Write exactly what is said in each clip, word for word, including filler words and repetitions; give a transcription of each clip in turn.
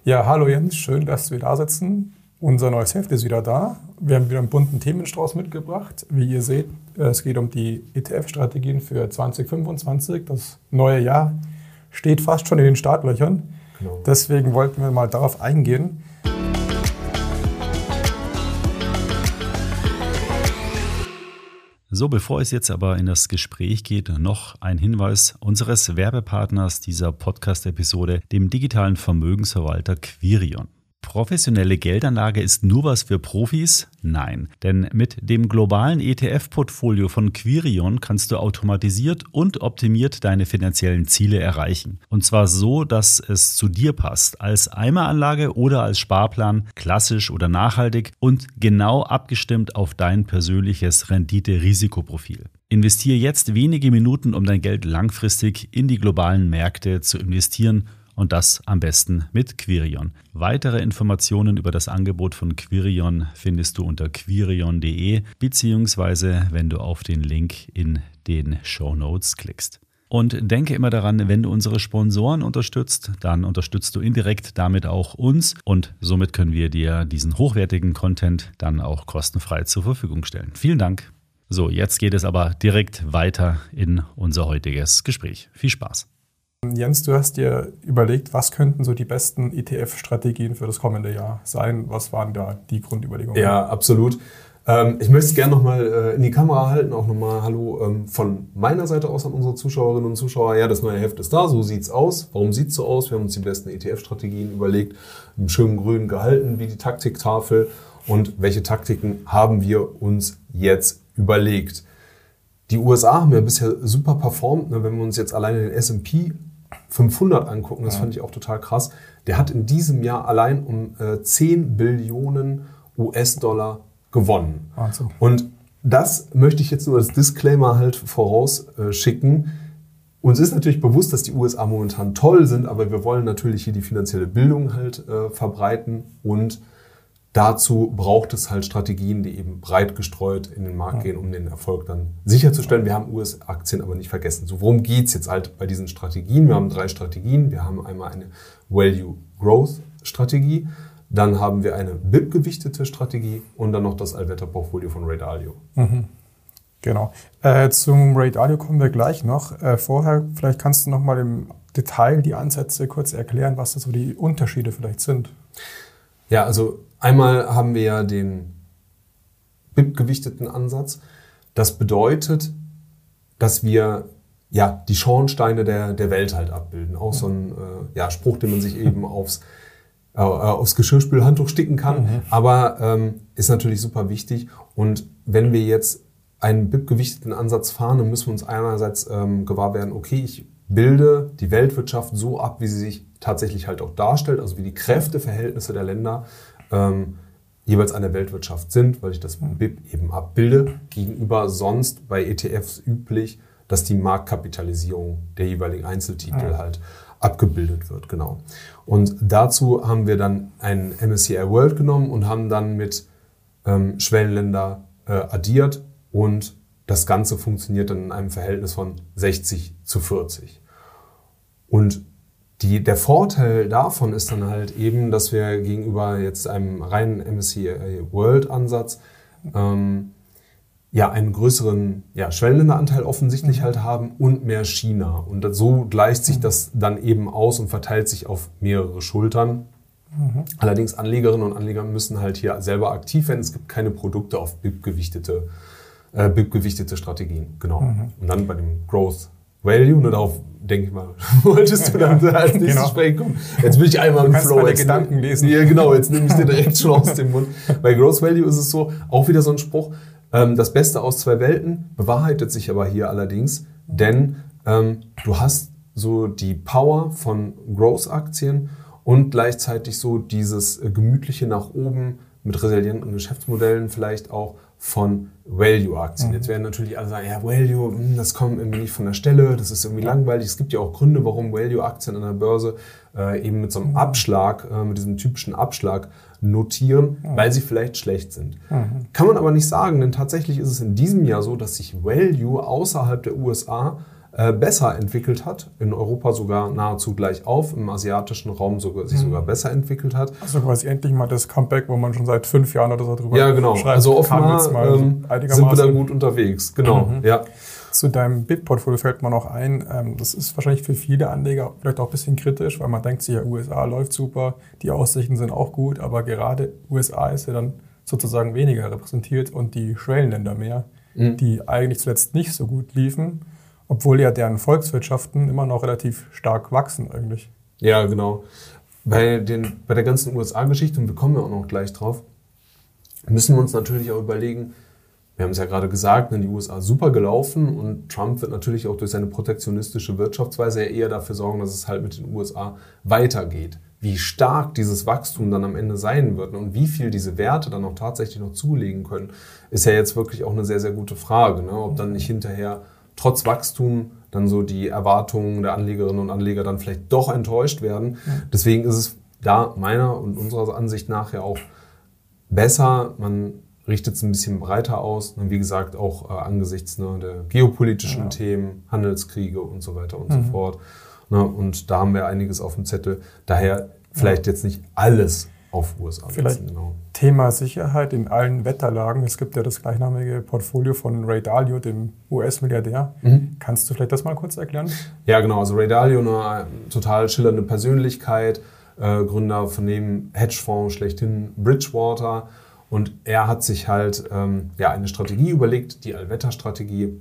Ja, hallo Jens, schön, dass wir da sitzen. Unser neues Heft ist wieder da. Wir haben wieder einen bunten Themenstrauß mitgebracht. Wie ihr seht, es geht um die E T F-Strategien für zwanzig fünfundzwanzig. Das neue Jahr steht fast schon in den Startlöchern. Genau. Deswegen wollten wir mal darauf eingehen. So, bevor es jetzt aber in das Gespräch geht, noch ein Hinweis unseres Werbepartners dieser Podcast-Episode, dem digitalen Vermögensverwalter Quirion. Professionelle Geldanlage ist nur was für Profis? Nein, denn mit dem globalen E T F-Portfolio von Quirion kannst du automatisiert und optimiert deine finanziellen Ziele erreichen. Und zwar so, dass es zu dir passt, als Eimeranlage oder als Sparplan, klassisch oder nachhaltig und genau abgestimmt auf dein persönliches Rendite-Risikoprofil. Investiere jetzt wenige Minuten, um dein Geld langfristig in die globalen Märkte zu investieren. Und das am besten mit Quirion. Weitere Informationen über das Angebot von Quirion findest du unter quirion punkt de beziehungsweise wenn du auf den Link in den Shownotes klickst. Und denke immer daran, wenn du unsere Sponsoren unterstützt, dann unterstützt du indirekt damit auch uns und somit können wir dir diesen hochwertigen Content dann auch kostenfrei zur Verfügung stellen. Vielen Dank. So, jetzt geht es aber direkt weiter in unser heutiges Gespräch. Viel Spaß. Jens, du hast dir überlegt, was könnten so die besten E T F-Strategien für das kommende Jahr sein? Was waren da die Grundüberlegungen? Ja, absolut. Ähm, ich möchte es gerne nochmal äh, in die Kamera halten, auch nochmal Hallo ähm, von meiner Seite aus an unsere Zuschauerinnen und Zuschauer. Ja, das neue Heft ist da, so sieht's aus. Warum sieht's so aus? Wir haben uns die besten E T F-Strategien überlegt, im schönen Grün gehalten, wie die Taktiktafel. Und welche Taktiken haben wir uns jetzt überlegt? Die U S A haben ja bisher super performt, ne? Wenn wir uns jetzt alleine den S und P fünfhundert angucken, das fand ich auch total krass. Der hat in diesem Jahr allein um äh, zehn Billionen U S-Dollar gewonnen. Also. Und das möchte ich jetzt nur als Disclaimer halt vorausschicken. Äh, Uns ist natürlich bewusst, dass die U S A momentan toll sind, aber wir wollen natürlich hier die finanzielle Bildung halt äh, verbreiten und dazu braucht es halt Strategien, die eben breit gestreut in den Markt gehen, um den Erfolg dann sicherzustellen. Wir haben U S-Aktien aber nicht vergessen. So, worum geht es jetzt halt bei diesen Strategien? Wir haben drei Strategien. Wir haben einmal eine Value-Growth-Strategie, dann haben wir eine B I P-gewichtete Strategie und dann noch das Allwetterportfolio von Ray Dalio. Mhm. Genau. Äh, zum Ray Dalio kommen wir gleich noch. Äh, vorher, vielleicht kannst du noch mal im Detail die Ansätze kurz erklären, was da so die Unterschiede vielleicht sind. Ja, also einmal haben wir ja den B I P-gewichteten Ansatz. Das bedeutet, dass wir ja die Schornsteine der, der Welt halt abbilden. Auch so ein äh, ja, Spruch, den man sich eben aufs, äh, aufs Geschirrspülhandtuch sticken kann. Mhm. Aber ähm, ist natürlich super wichtig. Und wenn wir jetzt einen B I P-gewichteten Ansatz fahren, dann müssen wir uns einerseits ähm, gewahr werden, okay, ich bilde die Weltwirtschaft so ab, wie sie sich tatsächlich halt auch darstellt, also wie die Kräfteverhältnisse der Länder ähm, jeweils an der Weltwirtschaft sind, weil ich das B I P eben abbilde, gegenüber sonst bei E T Fs üblich, dass die Marktkapitalisierung der jeweiligen Einzeltitel ja. halt abgebildet wird. Genau. Und dazu haben wir dann einen M S C I World genommen und haben dann mit ähm, Schwellenländer äh, addiert und das Ganze funktioniert dann in einem Verhältnis von sechzig zu vierzig. Und Die, der Vorteil davon ist dann halt eben, dass wir gegenüber jetzt einem reinen M S C I World Ansatz ähm, ja einen größeren ja, Schwellenländeranteil offensichtlich halt haben und mehr China. Und so gleicht sich das dann eben aus und verteilt sich auf mehrere Schultern. Mhm. Allerdings Anlegerinnen und Anleger müssen halt hier selber aktiv werden. Es gibt keine Produkte auf B I P-gewichtete, äh, B I P-gewichtete Strategien. Genau. Mhm. Und dann bei dem Growth Value, nur darauf denke ich mal, wolltest du dann ja, als nächstes genau. sprechen kommen. Jetzt will ich einmal im Flow. Meine Gedanken lesen. Ja, genau, jetzt nehme ich dir direkt schon aus dem Mund. Bei Growth Value ist es so, auch wieder so ein Spruch, ähm, das Beste aus zwei Welten bewahrheitet sich aber hier allerdings, denn ähm, du hast so die Power von Growth-Aktien und gleichzeitig so dieses äh, gemütliche nach oben mit resilienten Geschäftsmodellen vielleicht auch von Value-Aktien. Mhm. Jetzt werden natürlich alle sagen, ja, Value, das kommt irgendwie nicht von der Stelle, das ist irgendwie langweilig. Es gibt ja auch Gründe, warum Value-Aktien an der Börse äh, eben mit so einem Abschlag, äh, mit diesem typischen Abschlag notieren, mhm. weil sie vielleicht schlecht sind. Mhm. Kann man aber nicht sagen, denn tatsächlich ist es in diesem Jahr so, dass sich Value außerhalb der U S A äh, besser entwickelt hat, in Europa sogar nahezu gleich auf, im asiatischen Raum sogar, sich sogar besser entwickelt hat. Also quasi endlich mal das Comeback, wo man schon seit fünf Jahren oder so drüber ja, genau. schreibt. Also offenbar ähm, sind wir da gut unterwegs. Genau, mhm. ja. Zu deinem B I T-Portfolio fällt mir noch ein, ähm, das ist wahrscheinlich für viele Anleger vielleicht auch ein bisschen kritisch, weil man denkt sich, ja, U S A läuft super, die Aussichten sind auch gut, aber gerade U S A ist ja dann sozusagen weniger repräsentiert und die Schwellenländer mehr, mhm. die eigentlich zuletzt nicht so gut liefen, obwohl ja deren Volkswirtschaften immer noch relativ stark wachsen eigentlich. Ja, genau. Bei, den, bei der ganzen U S A-Geschichte, und wir kommen ja auch noch gleich drauf, müssen wir uns natürlich auch überlegen, wir haben es ja gerade gesagt, in die U S A super gelaufen und Trump wird natürlich auch durch seine protektionistische Wirtschaftsweise eher dafür sorgen, dass es halt mit den U S A weitergeht. Wie stark dieses Wachstum dann am Ende sein wird und wie viel diese Werte dann auch tatsächlich noch zulegen können, ist ja jetzt wirklich auch eine sehr, sehr gute Frage. Ne? Ob dann nicht hinterher trotz Wachstum dann so die Erwartungen der Anlegerinnen und Anleger dann vielleicht doch enttäuscht werden. Deswegen ist es da meiner und unserer Ansicht nach ja auch besser, man richtet es ein bisschen breiter aus. Wie gesagt, auch äh, angesichts ne, der geopolitischen ja. Themen, Handelskriege und so weiter und mhm. so fort. Ne, und da haben wir einiges auf dem Zettel. Daher vielleicht ja. jetzt nicht alles auf U S A vielleicht setzen. Genau. Thema Sicherheit in allen Wetterlagen. Es gibt ja das gleichnamige Portfolio von Ray Dalio, dem U S-Milliardär. Mhm. Kannst du vielleicht das mal kurz erklären? Ja, genau. Also Ray Dalio, eine total schillernde Persönlichkeit, äh, Gründer von dem Hedgefonds schlechthin Bridgewater. Und er hat sich halt ähm, ja, eine Strategie überlegt, die Allwetterstrategie,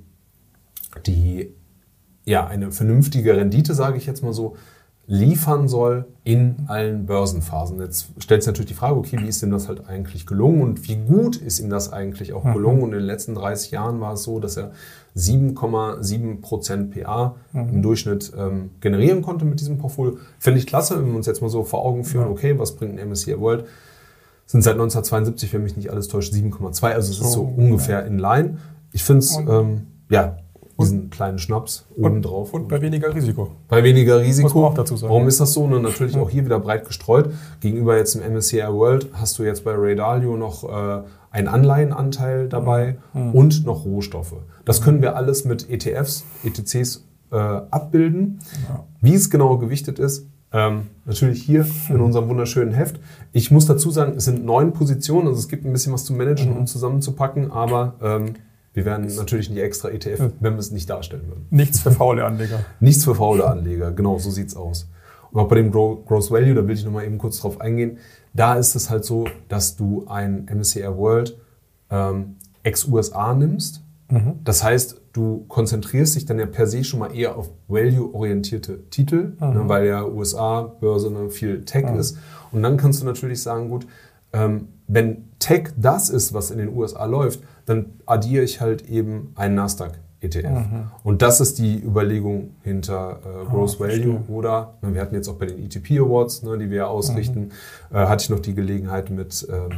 die ja eine vernünftige Rendite, sage ich jetzt mal so, liefern soll in allen Börsenphasen. Jetzt stellt sich natürlich die Frage, okay, wie ist ihm das halt eigentlich gelungen und wie gut ist ihm das eigentlich auch gelungen? Mhm. Und in den letzten dreißig Jahren war es so, dass er sieben Komma sieben Prozent P A mhm. im Durchschnitt ähm, generieren konnte mit diesem Portfolio. Finde ich klasse, wenn wir uns jetzt mal so vor Augen führen, okay, was bringt ein M S C I World? Sind seit neunzehnhundertzweiundsiebzig, wenn mich nicht alles täuscht, sieben Komma zwei. Also es ist so oh, ungefähr ja. in line. Ich finde es, ähm, ja, diesen kleinen Schnaps obendrauf. Und, und bei weniger Risiko. Bei weniger Risiko. Muss man auch dazu sagen. Warum ist das so? Und natürlich auch hier wieder breit gestreut. Gegenüber jetzt im M S C I World hast du jetzt bei Ray Dalio noch äh, einen Anleihenanteil dabei mhm. und noch Rohstoffe. Das können wir alles mit E T Fs, E T Cs äh, abbilden. Ja. Wie es genau gewichtet ist, Ähm, natürlich hier in unserem wunderschönen Heft. Ich muss dazu sagen, es sind neun Positionen, also es gibt ein bisschen was zu managen und zusammenzupacken, aber ähm, wir werden natürlich nicht extra E T F, wenn wir es nicht darstellen würden. Nichts für faule Anleger. Nichts für faule Anleger, genau, so sieht's aus. Und auch bei dem Gross Value, da will ich nochmal eben kurz drauf eingehen, da ist es halt so, dass du ein M S C I World ähm, ex-U S A nimmst. Mhm. Das heißt, du konzentrierst dich dann ja per se schon mal eher auf value-orientierte Titel, mhm. ne, weil ja U S A-Börse ne, viel Tech mhm. ist. Und dann kannst du natürlich sagen, gut, ähm, wenn Tech das ist, was in den U S A läuft, dann addiere ich halt eben einen Nasdaq-E T F. Mhm. Und das ist die Überlegung hinter äh, Gross oh, Value. Oder, ne, wir hatten jetzt auch bei den E T P Awards, ne, die wir ja ausrichten, mhm. äh, hatte ich noch die Gelegenheit mit... Ähm,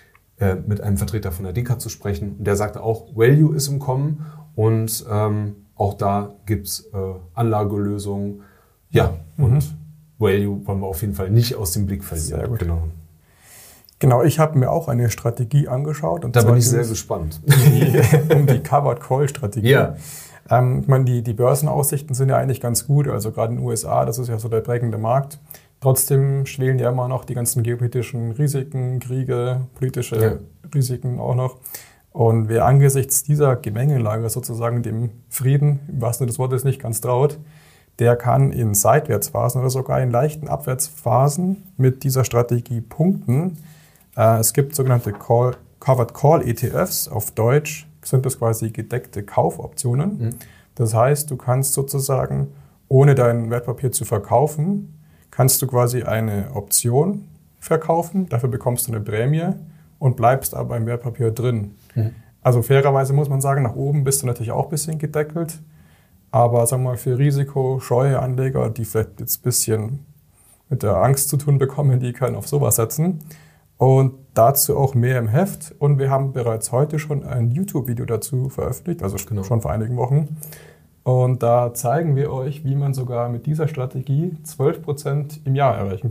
mit einem Vertreter von der D E K A zu sprechen. Der sagte auch, Value ist im Kommen und ähm, auch da gibt es äh, Anlagelösungen. Ja, mhm. und Value wollen wir auf jeden Fall nicht aus dem Blick verlieren. Sehr gut. Genau. Genau, ich habe mir auch eine Strategie angeschaut. Und da bin ich sehr gespannt. Die, um die Covered Call Strategie. Ja. Ähm, ich meine, die, die Börsenaussichten sind ja eigentlich ganz gut. Also gerade in den U S A, das ist ja so der prägende Markt. Trotzdem schwelen ja immer noch die ganzen geopolitischen Risiken, Kriege, politische ja. Risiken auch noch. Und wer angesichts dieser Gemengelage sozusagen dem Frieden, im wahrsten Sinne des Wortes, nicht ganz traut, der kann in Seitwärtsphasen oder sogar in leichten Abwärtsphasen mit dieser Strategie punkten. Äh, es gibt sogenannte Call, Covered Call E T Fs, auf Deutsch sind das quasi gedeckte Kaufoptionen. Mhm. Das heißt, du kannst sozusagen, ohne dein Wertpapier zu verkaufen, kannst du quasi eine Option verkaufen, dafür bekommst du eine Prämie und bleibst aber im Wertpapier drin. Mhm. Also fairerweise muss man sagen, nach oben bist du natürlich auch ein bisschen gedeckelt, aber sagen wir mal für risikoscheue Anleger, die vielleicht jetzt ein bisschen mit der Angst zu tun bekommen, die können auf sowas setzen. Und dazu auch mehr im Heft. Und wir haben bereits heute schon ein YouTube-Video dazu veröffentlicht, also genau. schon vor einigen Wochen. Und da zeigen wir euch, wie man sogar mit dieser Strategie zwölf Prozent im Jahr erreichen kann.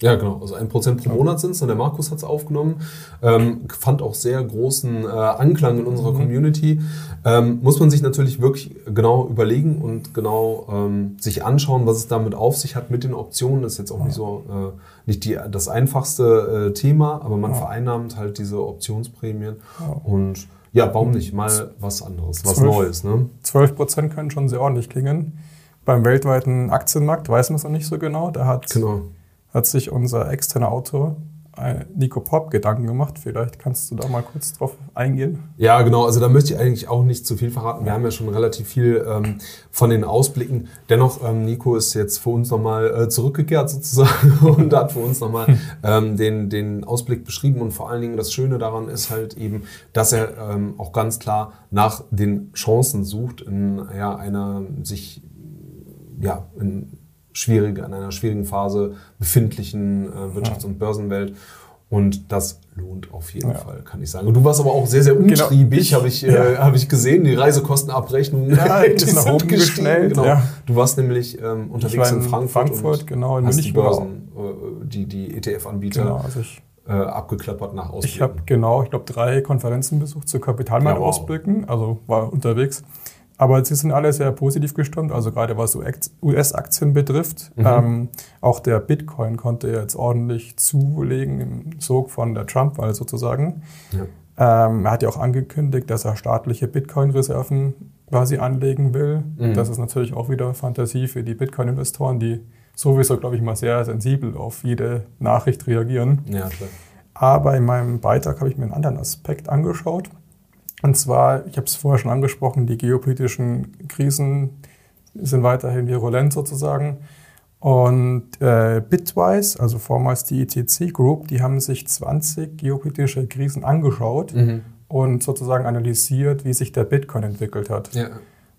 Ja, genau. Also ein Prozent pro Monat sind es. Und der Markus hat es aufgenommen. Ähm, fand auch sehr großen äh, Anklang in unserer mhm. Community. Ähm, muss man sich natürlich wirklich genau überlegen und genau ähm, sich anschauen, was es damit auf sich hat mit den Optionen. Das ist jetzt auch ja. nicht so äh, nicht die, das einfachste äh, Thema, aber man ja. vereinnahmt halt diese Optionsprämien. Ja. Und ja, warum nicht? Mal was anderes, was zwölf, Neues. Ne? zwölf Prozent können schon sehr ordentlich klingen. Beim weltweiten Aktienmarkt weiß man es noch nicht so genau. Da hat genau. hat sich unser externer Autor, Nico Popp, Gedanken gemacht. Vielleicht kannst du da mal kurz drauf eingehen. Ja, genau. Also da möchte ich eigentlich auch nicht zu viel verraten. Wir haben ja schon relativ viel ähm, von den Ausblicken. Dennoch, ähm, Nico ist jetzt für uns nochmal äh, zurückgekehrt sozusagen und hat für uns nochmal ähm, den, den Ausblick beschrieben. Und vor allen Dingen das Schöne daran ist halt eben, dass er ähm, auch ganz klar nach den Chancen sucht in ja, einer sich ja in schwierige, in einer schwierigen Phase befindlichen äh, Wirtschafts- und Börsenwelt. Und das lohnt auf jeden ja. Fall, kann ich sagen. Und du warst aber auch sehr, sehr umtriebig, genau. habe ich, ja. äh, hab ich gesehen. Die Reisekostenabrechnung ja, die ist nach oben geschnellt. Genau. Ja. Du warst nämlich ähm, unterwegs in, in Frankfurt, Frankfurt und genau, in hast München die Börsen, äh, die, die E T F-Anbieter genau, also ich, äh, abgeklappert nach Ausblicken. Ich habe genau, ich glaube, drei Konferenzen besucht zu Kapitalmarktausblicken, ja, wow. also war unterwegs. Aber sie sind alle sehr positiv gestimmt, also gerade was U S-Aktien betrifft. Mhm. Ähm, auch der Bitcoin konnte jetzt ordentlich zulegen im Sog von der Trump-Wahl sozusagen. Ja. Ähm, er hat ja auch angekündigt, dass er staatliche Bitcoin-Reserven quasi anlegen will. Mhm. Das ist natürlich auch wieder Fantasie für die Bitcoin-Investoren, die sowieso, glaube ich, mal sehr sensibel auf jede Nachricht reagieren. Ja, klar. Aber in meinem Beitrag habe ich mir einen anderen Aspekt angeschaut. Und zwar, ich habe es vorher schon angesprochen, die geopolitischen Krisen sind weiterhin virulent sozusagen. Und äh, Bitwise, also vormals die I T C Group, die haben sich zwanzig geopolitische Krisen angeschaut mhm. und sozusagen analysiert, wie sich der Bitcoin entwickelt hat. Ja.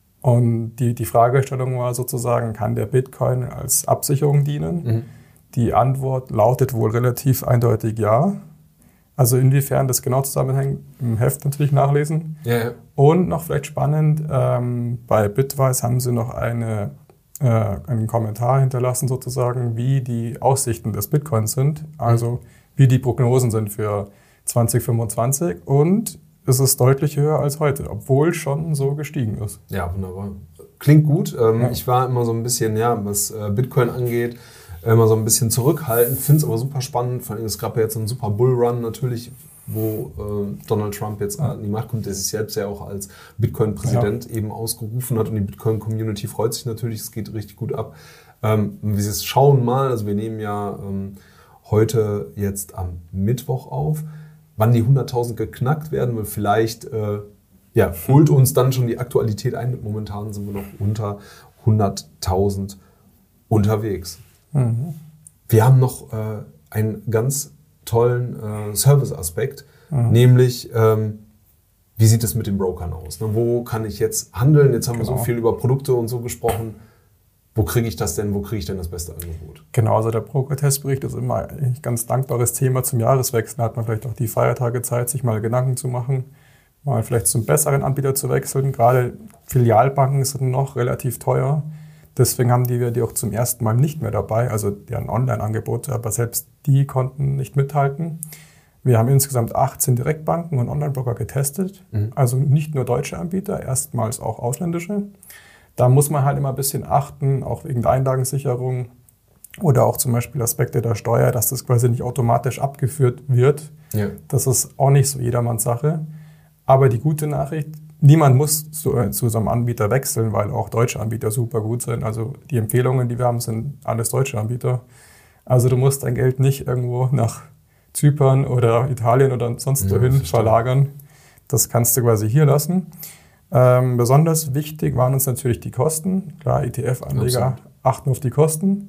Und die, die Fragestellung war sozusagen, kann der Bitcoin als Absicherung dienen? Mhm. Die Antwort lautet wohl relativ eindeutig ja. Also inwiefern das genau zusammenhängt, im Heft natürlich nachlesen. Ja, ja. Und noch vielleicht spannend, ähm, bei Bitwise haben sie noch eine, äh, einen Kommentar hinterlassen sozusagen, wie die Aussichten des Bitcoins sind, also mhm. wie die Prognosen sind für zwanzig fünfundzwanzig. Und es ist deutlich höher als heute, obwohl schon so gestiegen ist. Ja, wunderbar. Klingt gut. Ähm, ja. Ich war immer so ein bisschen, ja, was äh, Bitcoin angeht, immer so ein bisschen zurückhaltend, finde es aber super spannend. Vor allem, es gab ja jetzt einen super Bullrun natürlich, wo äh, Donald Trump jetzt an die Macht kommt, der sich selbst ja auch als Bitcoin-Präsident ja. eben ausgerufen hat. Und die Bitcoin-Community freut sich natürlich, es geht richtig gut ab. Ähm, wir schauen mal, also wir nehmen ja ähm, heute jetzt am Mittwoch auf, wann die hunderttausend geknackt werden, weil vielleicht äh, ja, holt uns dann schon die Aktualität ein. Momentan sind wir noch unter hunderttausend unterwegs. Mhm. Wir haben noch äh, einen ganz tollen äh, Service-Aspekt, mhm. nämlich ähm, wie sieht es mit den Brokern aus? Ne? Wo kann ich jetzt handeln? Jetzt haben genau. wir so viel über Produkte und so gesprochen. Wo kriege ich das denn? Wo kriege ich denn das beste Angebot? Genau, also der Broker-Testbericht ist immer ein ganz dankbares Thema zum Jahreswechsel. Da hat man vielleicht auch die Feiertage Zeit, sich mal Gedanken zu machen, mal vielleicht zum besseren Anbieter zu wechseln. Gerade Filialbanken sind noch relativ teuer. Deswegen haben die wir die auch zum ersten Mal nicht mehr dabei, also deren Online-Angebote, aber selbst die konnten nicht mithalten. Wir haben insgesamt achtzehn Direktbanken und Online-Broker getestet, mhm. also nicht nur deutsche Anbieter, erstmals auch ausländische. Da muss man halt immer ein bisschen achten, auch wegen der Einlagensicherung oder auch zum Beispiel Aspekte der Steuer, dass das quasi nicht automatisch abgeführt wird. Ja. Das ist auch nicht so jedermanns Sache. Aber die gute Nachricht, niemand muss zu, äh, zu so einem Anbieter wechseln, weil auch deutsche Anbieter super gut sind. Also die Empfehlungen, die wir haben, sind alles deutsche Anbieter. Also du musst dein Geld nicht irgendwo nach Zypern oder Italien oder sonst wohin ja, verlagern. Das kannst du quasi hier lassen. Ähm, besonders wichtig waren uns natürlich die Kosten. Klar, E T F-Anleger Absolut. achten auf die Kosten.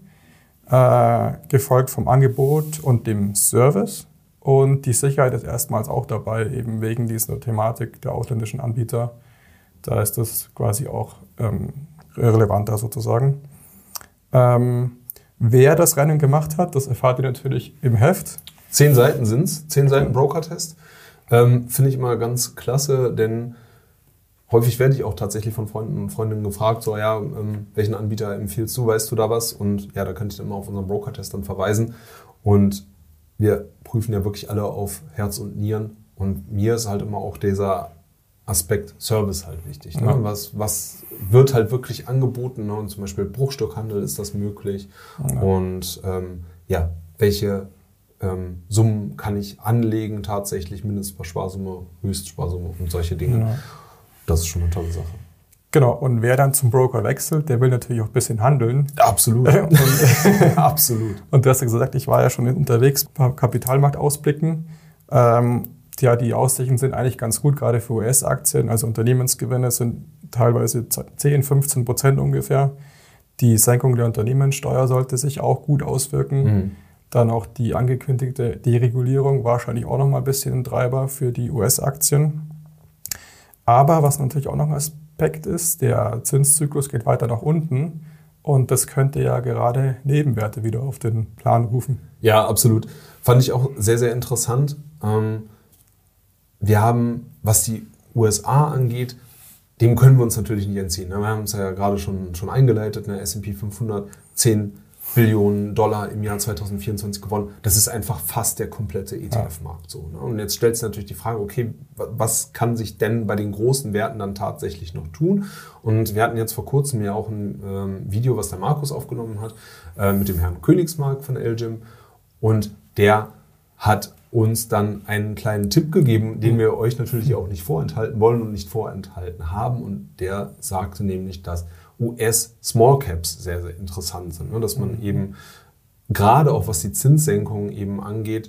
Äh, gefolgt vom Angebot und dem Service. Und die Sicherheit ist erstmals auch dabei, eben wegen dieser Thematik der ausländischen Anbieter. Da ist das quasi auch ähm, relevanter sozusagen. Ähm, wer das Rennen gemacht hat, das erfahrt ihr natürlich im Heft. Zehn Seiten sind es, zehn Seiten Broker-Test. Ähm, finde ich immer ganz klasse, denn häufig werde ich auch tatsächlich von Freunden und Freundinnen gefragt, so ja, ähm, welchen Anbieter empfiehlst du, weißt du da was? Und ja, da könnte ich dann mal auf unseren Broker-Test dann verweisen. Und wir prüfen ja wirklich alle auf Herz und Nieren. Und mir ist halt immer auch dieser Aspekt Service halt wichtig. Ne? Ja. Was, was wird halt wirklich angeboten? Ne? Und zum Beispiel Bruchstückhandel ist das möglich. Ja. Und ähm, ja, welche ähm, Summen kann ich anlegen tatsächlich? Mindestsparsumme, Höchstsparsumme und solche Dinge. Ja. Das ist schon eine tolle Sache. Genau, und wer dann zum Broker wechselt, der will natürlich auch ein bisschen handeln. Absolut. und, Absolut. und du hast ja gesagt, ich war ja schon unterwegs, ein paar Kapitalmarktausblicken. Ähm, ja, die Aussichten sind eigentlich ganz gut, gerade für U S-Aktien. Also Unternehmensgewinne sind teilweise zehn, fünfzehn Prozent ungefähr. Die Senkung der Unternehmenssteuer sollte sich auch gut auswirken. Mhm. Dann auch die angekündigte Deregulierung, wahrscheinlich auch nochmal ein bisschen ein Treiber für die U S-Aktien. Aber was natürlich auch noch ein Aspekt ist, der Zinszyklus geht weiter nach unten. Und das könnte ja gerade Nebenwerte wieder auf den Plan rufen. Ja, absolut. Fand ich auch sehr, sehr interessant. Ähm, wir haben, was die U S A angeht, dem können wir uns natürlich nicht entziehen. Wir haben es ja gerade schon, schon eingeleitet, ne? S und P fünfhundert, zehn Billionen Dollar im Jahr zwanzig vierundzwanzig gewonnen. Das ist einfach fast der komplette E T F-Markt. So, ne? Und jetzt stellt sich natürlich die Frage, okay, was kann sich denn bei den großen Werten dann tatsächlich noch tun? Und wir hatten jetzt vor kurzem ja auch ein ähm, Video, was der Markus aufgenommen hat, äh, mit dem Herrn Königsmark von L G I M. Und der hat uns dann einen kleinen Tipp gegeben, den wir euch natürlich auch nicht vorenthalten wollen und nicht vorenthalten haben. Und der sagte nämlich, dass U S Small Caps sehr, sehr interessant sind. Ne? Dass man eben gerade auch was die Zinssenkungen eben angeht,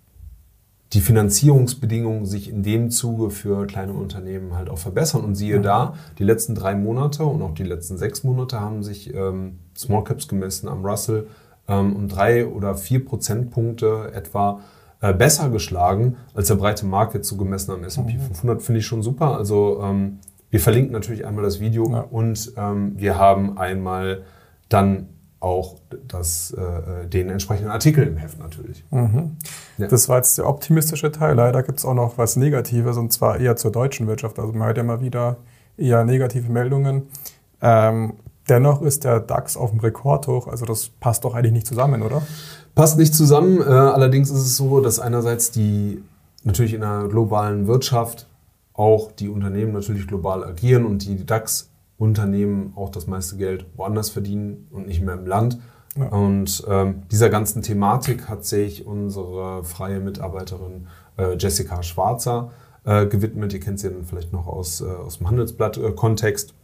die Finanzierungsbedingungen sich in dem Zuge für kleine Unternehmen halt auch verbessern. Und siehe da, die letzten drei Monate und auch die letzten sechs Monate haben sich ähm, Small Caps gemessen am Russell ähm, um drei oder vier Prozentpunkte etwa äh, besser geschlagen als der breite Markt jetzt so gemessen am S und P fünfhundert. Finde ich schon super. Also ähm, wir verlinken natürlich einmal das Video ja. und ähm, wir haben einmal dann auch das, äh, den entsprechenden Artikel im Heft natürlich. Mhm. Ja. Das war jetzt der optimistische Teil. Leider gibt es auch noch was Negatives, und zwar eher zur deutschen Wirtschaft. Also man hört ja immer wieder eher negative Meldungen. Ähm, dennoch ist der DAX auf dem Rekordhoch. Also das passt doch eigentlich nicht zusammen, oder? Passt nicht zusammen. Äh, allerdings ist es so, dass einerseits die natürlich in der globalen Wirtschaft auch die Unternehmen natürlich global agieren und die DAX-Unternehmen auch das meiste Geld woanders verdienen und nicht mehr im Land. Ja. Und ähm, dieser ganzen Thematik hat sich unsere freie Mitarbeiterin äh, Jessica Schwarzer äh, gewidmet. Ihr kennt sie dann vielleicht noch aus, äh, aus dem Handelsblatt-Kontext,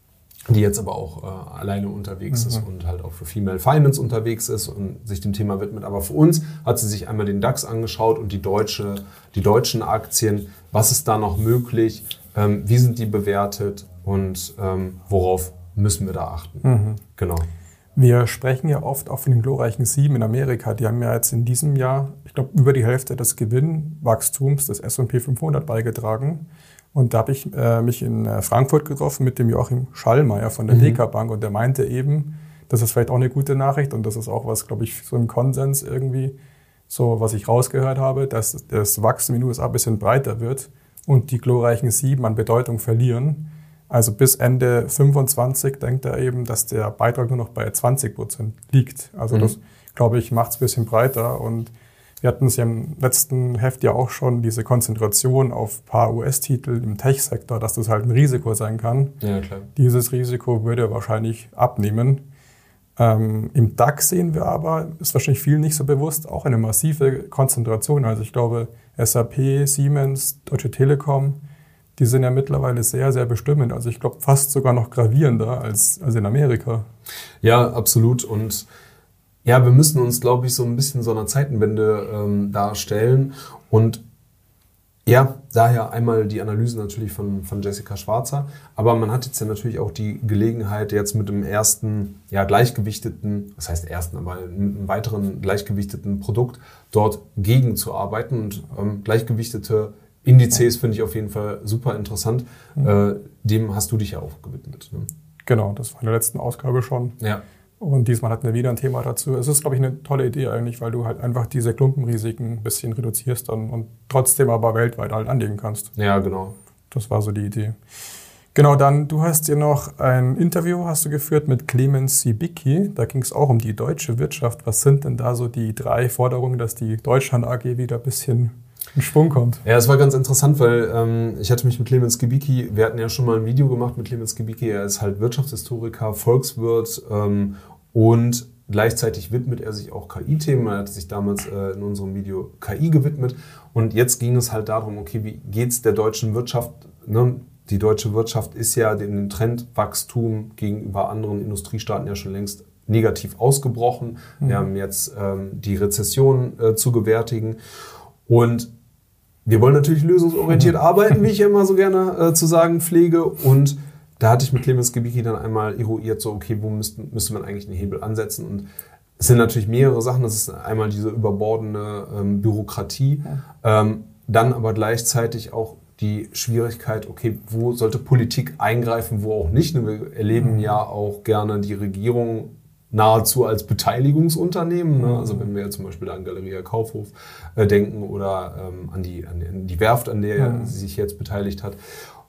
die jetzt aber auch äh, alleine unterwegs mhm. ist und halt auch für Female Finance unterwegs ist und sich dem Thema widmet. Aber für uns hat sie sich einmal den DAX angeschaut und die, deutsche, die deutschen Aktien. Was ist da noch möglich? Ähm, wie sind die bewertet? Und ähm, worauf müssen wir da achten? Mhm. Genau. Wir sprechen ja oft auch von den glorreichen Sieben in Amerika. Die haben ja jetzt in diesem Jahr, ich glaube, über die Hälfte des Gewinnwachstums des S und P fünfhundert beigetragen. Und da habe ich äh, mich in äh, Frankfurt getroffen mit dem Joachim Schallmeier von der mhm. D K Bank, und der meinte eben, das ist vielleicht auch eine gute Nachricht und das ist auch was, glaube ich, so im Konsens irgendwie, so was ich rausgehört habe, dass das Wachstum in den U S A ein bisschen breiter wird und die glorreichen Sieben an Bedeutung verlieren. Also bis Ende fünfundzwanzig denkt er eben, dass der Beitrag nur noch bei zwanzig Prozent liegt. Also mhm. das, glaube ich, macht es ein bisschen breiter. Und wir hatten es ja im letzten Heft ja auch schon, diese Konzentration auf ein paar U S-Titel im Tech-Sektor, dass das halt ein Risiko sein kann. Ja, klar. Dieses Risiko würde wahrscheinlich abnehmen. Ähm, Im DAX sehen wir aber, ist wahrscheinlich vielen nicht so bewusst, auch eine massive Konzentration. Also ich glaube, S A P, Siemens, Deutsche Telekom, die sind ja mittlerweile sehr, sehr bestimmend. Also ich glaube, fast sogar noch gravierender als, als in Amerika. Ja, absolut. Und ja, wir müssen uns, glaube ich, so ein bisschen so einer Zeitenwende ähm, darstellen. Und ja, daher einmal die Analyse natürlich von, von Jessica Schwarzer. Aber man hat jetzt ja natürlich auch die Gelegenheit, jetzt mit dem ersten ja, gleichgewichteten, das heißt ersten, aber mit einem weiteren gleichgewichteten Produkt dort gegenzuarbeiten. Und ähm, gleichgewichtete Indizes finde ich auf jeden Fall super interessant. Mhm. Äh, dem hast du dich ja auch gewidmet. Ne? Genau, das war in der letzten Ausgabe schon. Ja. Und diesmal hatten wir wieder ein Thema dazu. Es ist, glaube ich, eine tolle Idee eigentlich, weil du halt einfach diese Klumpenrisiken ein bisschen reduzierst dann und trotzdem aber weltweit halt anlegen kannst. Ja, genau. Das war so die Idee. Genau, dann, du hast ja noch ein Interview hast du geführt mit Clemens Sibicki. Da ging es auch um die deutsche Wirtschaft. Was sind denn da so die drei Forderungen, dass die Deutschland A G wieder ein bisschen in Schwung kommt? Ja, es war ganz interessant, weil ähm, ich hatte mich mit Clemens Sibicki, wir hatten ja schon mal ein Video gemacht mit Clemens Sibicki. Er ist halt Wirtschaftshistoriker, Volkswirt ähm, und gleichzeitig widmet er sich auch K I-Themen. Er hat sich damals äh, in unserem Video K I gewidmet. Und jetzt ging es halt darum, okay, wie geht's der deutschen Wirtschaft? Ne? Die deutsche Wirtschaft ist ja dem Trendwachstum gegenüber anderen Industriestaaten ja schon längst negativ ausgebrochen. Mhm. Wir haben jetzt ähm, die Rezession äh, zu gewärtigen. Und wir wollen natürlich lösungsorientiert mhm. arbeiten, wie ich ja immer so gerne äh, zu sagen pflege. Und da hatte ich mit Clemens Sibicki dann einmal eruiert, so okay, wo müsste, müsste man eigentlich einen Hebel ansetzen? Und es sind natürlich mehrere Sachen. Das ist einmal diese überbordende ähm, Bürokratie, ja. ähm, dann aber gleichzeitig auch die Schwierigkeit, okay, wo sollte Politik eingreifen, wo auch nicht. Wir erleben mhm. ja auch gerne die Regierung nahezu als Beteiligungsunternehmen. Ne? Also wenn wir zum Beispiel an Galeria Kaufhof äh, denken oder ähm, an, die, an die Werft, an der mhm. sie sich jetzt beteiligt hat.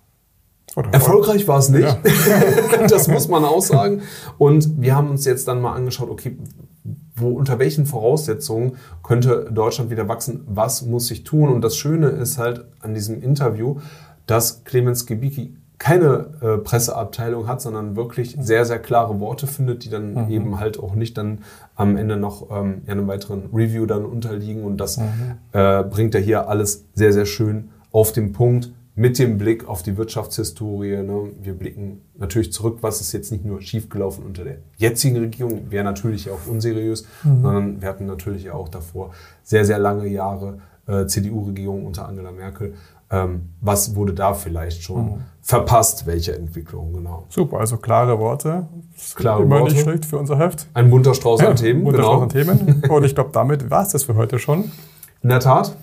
Oder erfolgreich war es nicht, ja. Das muss man auch sagen. Und wir haben uns jetzt dann mal angeschaut, okay, wo, unter welchen Voraussetzungen könnte Deutschland wieder wachsen, was muss sich tun? Und das Schöne ist halt an diesem Interview, dass Clemens Sibicki keine äh, Presseabteilung hat, sondern wirklich sehr, sehr klare Worte findet, die dann mhm. eben halt auch nicht dann am Ende noch ähm, einem weiteren Review dann unterliegen. Und das mhm. äh, bringt er hier alles sehr, sehr schön auf den Punkt. Mit dem Blick auf die Wirtschaftshistorie. Ne? Wir blicken natürlich zurück, was ist jetzt nicht nur schiefgelaufen unter der jetzigen Regierung, wäre natürlich auch unseriös, mhm. sondern wir hatten natürlich auch davor sehr, sehr lange Jahre äh, C D U-Regierung unter Angela Merkel. Ähm, was wurde da vielleicht schon mhm. verpasst, welche Entwicklung, genau. Super, also klare Worte. Klare immer Worte. Nicht schlecht für unser Heft. Ein bunter Strauß ja, an Themen. Bunter genau. Strauß an Themen. Und ich glaube, damit war es das für heute schon. In der Tat.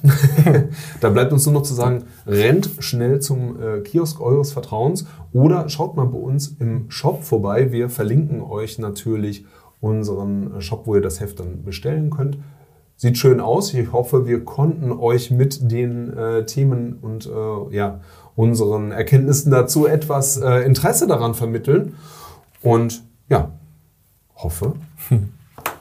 Da bleibt uns nur noch zu sagen, rennt schnell zum äh, Kiosk eures Vertrauens oder schaut mal bei uns im Shop vorbei. Wir verlinken euch natürlich unseren Shop, wo ihr das Heft dann bestellen könnt. Sieht schön aus. Ich hoffe, wir konnten euch mit den äh, Themen und äh, ja, unseren Erkenntnissen dazu etwas äh, Interesse daran vermitteln. Und ja, hoffe... Hm.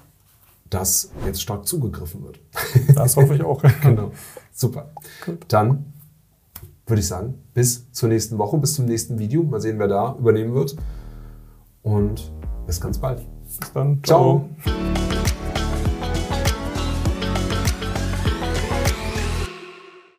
dass jetzt stark zugegriffen wird. Das hoffe ich auch. Genau. Super. Gut. Dann würde ich sagen, bis zur nächsten Woche, bis zum nächsten Video. Mal sehen, wer da übernehmen wird. Und bis ganz bald. Bis dann. Ciao. Ciao.